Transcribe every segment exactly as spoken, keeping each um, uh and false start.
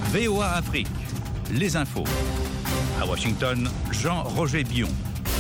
V O A Afrique, les infos. À Washington, Jean-Roger Billon.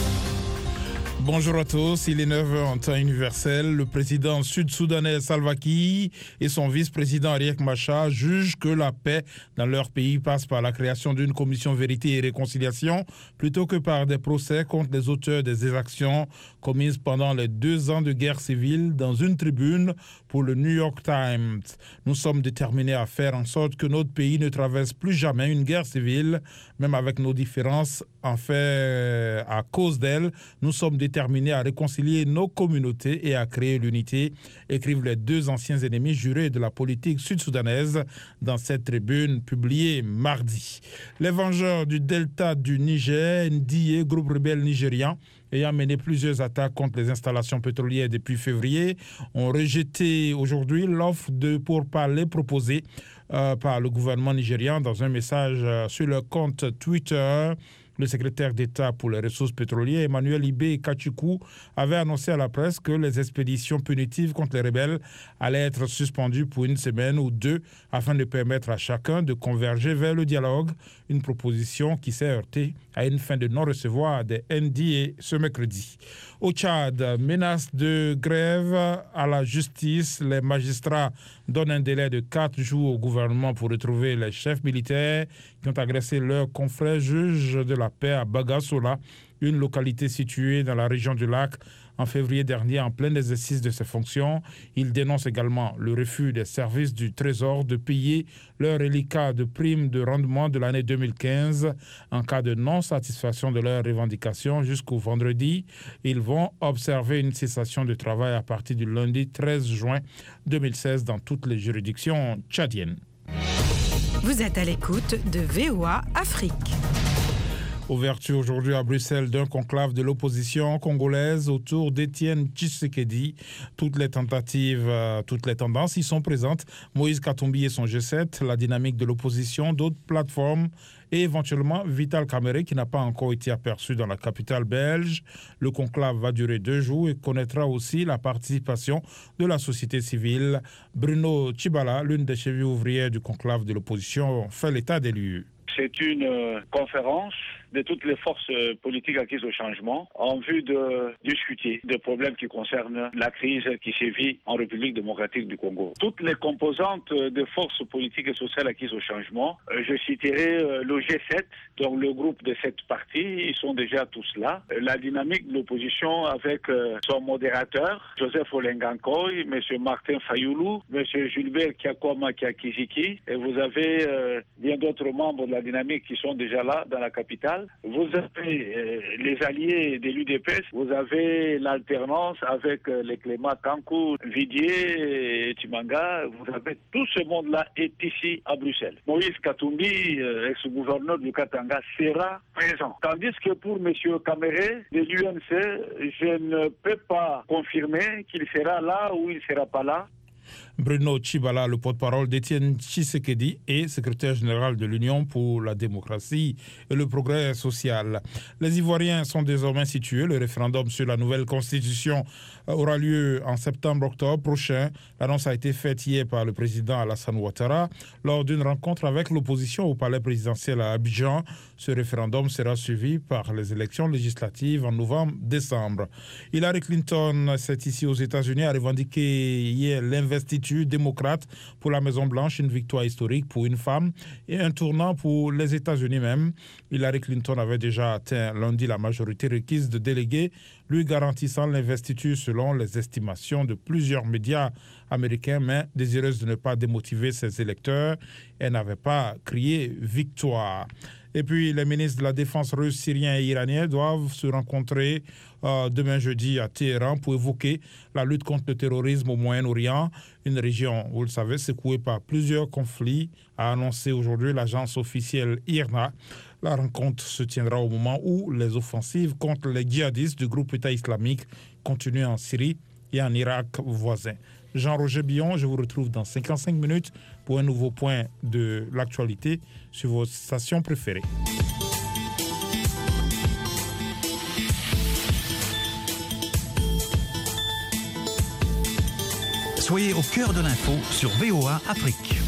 Bonjour à tous, il est neuf heures en temps universel. Le président sud-soudanais Salva Kiir et son vice-président Riek Machar jugent que la paix dans leur pays passe par la création d'une commission vérité et réconciliation plutôt que par des procès contre les auteurs des exactions commises pendant les deux ans de guerre civile. Dans une tribune pour le New York Times, nous sommes déterminés à faire en sorte que notre pays ne traverse plus jamais une guerre civile, même avec nos différences. En fait, à cause d'elle, nous sommes déterminés à réconcilier nos communautés et à créer l'unité, écrivent les deux anciens ennemis jurés de la politique sud-soudanaise dans cette tribune publiée mardi. Les Vengeurs du Delta du Niger, N D A, groupe rebelle nigérian, ayant mené plusieurs attaques contre les installations pétrolières depuis février, ont rejeté aujourd'hui l'offre de pourparlers proposée euh, par le gouvernement nigérian dans un message euh, sur leur compte Twitter. Le secrétaire d'État pour les ressources pétrolières, Emmanuel Ibé Kachikwu, avait annoncé à la presse que les expéditions punitives contre les rebelles allaient être suspendues pour une semaine ou deux afin de permettre à chacun de converger vers le dialogue, une proposition qui s'est heurtée à une fin de non-recevoir des N D A ce mercredi. Au Tchad, menace de grève à la justice. Les magistrats donnent un délai de quatre jours au gouvernement pour retrouver les chefs militaires qui ont agressé leurs confrères juges de la paix à Bagasola, une localité située dans la région du lac, en février dernier, en plein exercice de ses fonctions. Il dénonce également le refus des services du Trésor de payer leur reliquat de prime de rendement de l'année deux mille quinze en cas de non-satisfaction de leurs revendications jusqu'au vendredi. Ils vont observer une cessation de travail à partir du lundi treize juin deux mille seize dans toutes les juridictions tchadiennes. Vous êtes à l'écoute de V O A Afrique. Ouverture aujourd'hui à Bruxelles d'un conclave de l'opposition congolaise autour d'Étienne Tshisekedi. Toutes les tentatives, euh, toutes les tendances y sont présentes. Moïse Katumbi et son G sept, la dynamique de l'opposition, d'autres plateformes et éventuellement Vital Kamerhe qui n'a pas encore été aperçu dans la capitale belge. Le conclave va durer deux jours et connaîtra aussi la participation de la société civile. Bruno Tshibala, l'une des chevilles ouvrières du conclave de l'opposition, fait l'état des lieux. C'est une euh, conférence de toutes les forces euh, politiques acquises au changement en vue de discuter des problèmes qui concernent la crise qui sévit en République démocratique du Congo. Toutes les composantes euh, des forces politiques et sociales acquises au changement, euh, je citerai euh, le G sept, donc le groupe de sept partis, ils sont déjà tous là. Euh, la dynamique de l'opposition avec euh, son modérateur, Joseph Olengankoy, M. Martin Fayoulou, M. Gilbert Kiakwama Kiakiziki, et vous avez euh, bien d'autres membres de la dynamique qui sont déjà là dans la capitale. Vous avez euh, les alliés de l'U D P S, vous avez l'alternance avec euh, les Clément Kankou, Vidier et Timanga, vous avez tout ce monde-là est ici à Bruxelles. Moïse Katumbi, euh, ex-gouverneur du Katanga, sera présent. Tandis que pour M. Kamerhe de l'U N C, je ne peux pas confirmer qu'il sera là ou il ne sera pas là. Bruno Tshibala, le porte-parole d'Étienne Tshisekedi et secrétaire général de l'Union pour la démocratie et le progrès social. Les Ivoiriens sont désormais situés. Le référendum sur la nouvelle constitution aura lieu en septembre-octobre prochain. L'annonce a été faite hier par le président Alassane Ouattara lors d'une rencontre avec l'opposition au palais présidentiel à Abidjan. Ce référendum sera suivi par les élections législatives en novembre-décembre. Hillary Clinton, c'est ici aux États-Unis, a revendiqué hier l'investiture démocrate pour la Maison-Blanche, une victoire historique pour une femme et un tournant pour les États-Unis même. Hillary Clinton avait déjà atteint lundi la majorité requise de délégués, lui garantissant l'investiture selon les estimations de plusieurs médias américains, mais désireuse de ne pas démotiver ses électeurs, elle n'avait pas crié victoire. Et puis, les ministres de la Défense russe, syriens et iraniens doivent se rencontrer euh, demain jeudi à Téhéran pour évoquer la lutte contre le terrorisme au Moyen-Orient, une région, vous le savez, secouée par plusieurs conflits, a annoncé aujourd'hui l'agence officielle I R N A. La rencontre se tiendra au moment où les offensives contre les djihadistes du groupe État islamique continuent en Syrie et en Irak voisin. Jean-Roger Billon, je vous retrouve dans cinquante-cinq minutes pour un nouveau point de l'actualité sur vos stations préférées. Soyez au cœur de l'info sur V O A Afrique.